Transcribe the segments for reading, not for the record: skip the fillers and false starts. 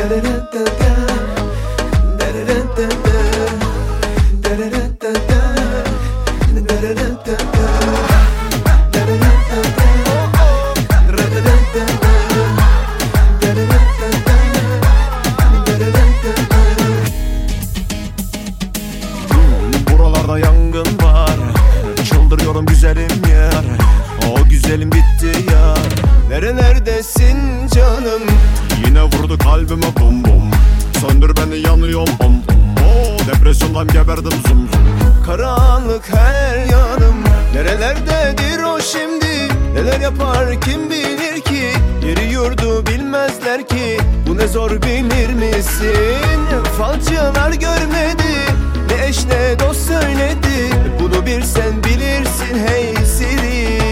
Buralarda yangın var, çıldırıyorum güzelim yar. O güzelim gitti ya. Nerelerdesin canım? Yine vurdu kalbime bum bum. Söndür beni, yanıyorum om om. Depresyondan geberdim zum zum. Karanlık her yanım. Nerelerdedir o şimdi? Neler yapar kim bilir ki? Yeri yurdu bilmezler ki. Bu ne zor bilir misin? Falcılar görmedi, ne eş ne dost söyledi. Bunu bir sen bilirsin hey Siri.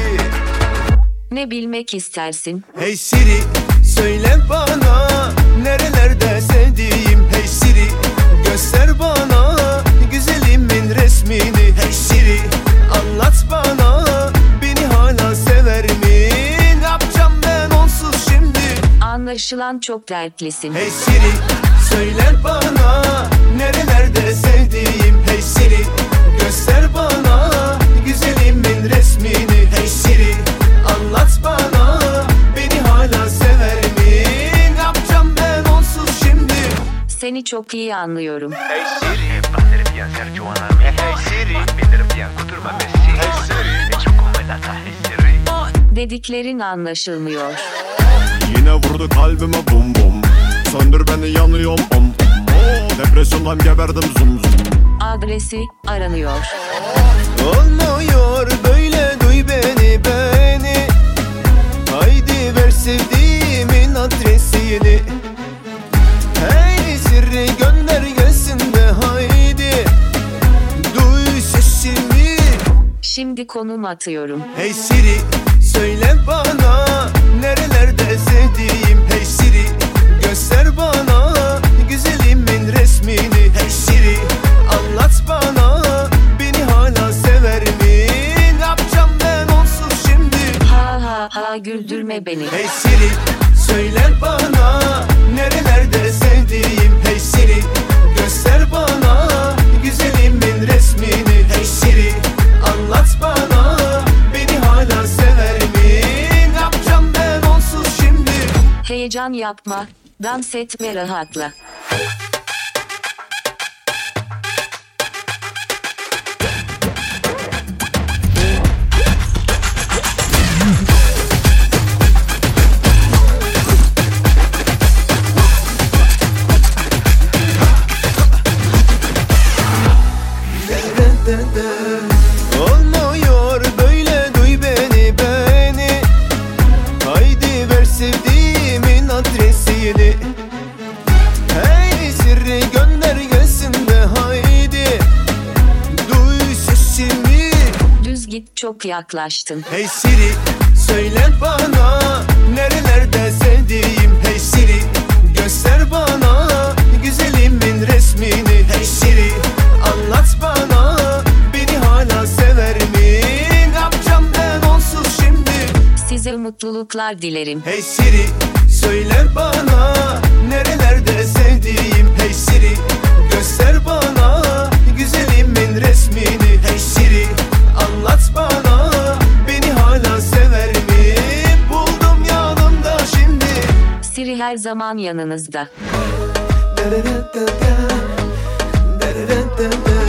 Ne bilmek istersin? Hey Siri, söyle bana nerelerde sevdiğim. Hey Siri, göster bana güzelimin resmini. Hey Siri, anlat bana beni hala sever mi? Ne yapacağım ben onsuz şimdi? Anlaşılan çok dertlisin. Hey Siri, söyle bana nerelerde sevdiğim. Hey Siri, göster bana güzelimin resmini. Hey Siri, anlat bana beni hala sever mi? Ne yapacağım ben onsuz şimdi? Seni çok iyi anlıyorum. Hey Siri, batter bien ser Joanna. Hey Siri, bilir bien kuturma Messi. Hey Siri, çok komedata hey Siri. Dediklerin anlaşılmıyor. Yine vurdu kalbime bum bum. Söndür beni, yanıyorum om om. Depresyondan geberdim zum zum. Adresi aranıyor. Olmuyor böyle, duy beni beni. Haydi ver sevdiğimin adresini. Hey Siri, gönder gelsin de haydi. Duy sesimi. Şimdi konum atıyorum. Hey Siri, söyle bana nerelerde sevdiğim. Hey Siri, göster bana güzelimin resmini. Hey Siri, anlat bana beni hala sever mi? Ne yapacağım ben onsuz şimdi? Ha ha ha, güldürme beni. Hey Siri, söyle bana nerelerde sevdiğim. Hey Siri, göster bana güzelimin resmini. Hey Siri, anlat bana beni hala sever mi? Ne yapacağım ben onsuz şimdi? Heyecan yapma. Dans et ve rahatla. Olmuyor böyle, duy beni beni. Haydi ver sevdiğimin adresini. Hey Siri, gönder gelsin de haydi. Duy sesimi. Düz git, çok yaklaştın. Hey Siri, söyle bana nerelerde sevdiğim. Hey Siri, göster bana güzelimin resmini. Hey Siri, anlat bana beni hala sever mi? Ne yapacağım ben onsuz şimdi? Size mutluluklar dilerim. Hey Siri, söyle bana nerelerde sevdiğim. Hey Siri, göster bana güzelimin resmini. Hey Siri, anlat bana beni hala sever mi? Buldum yanımda şimdi. Siri her zaman yanınızda. Da da da da da, da da da da.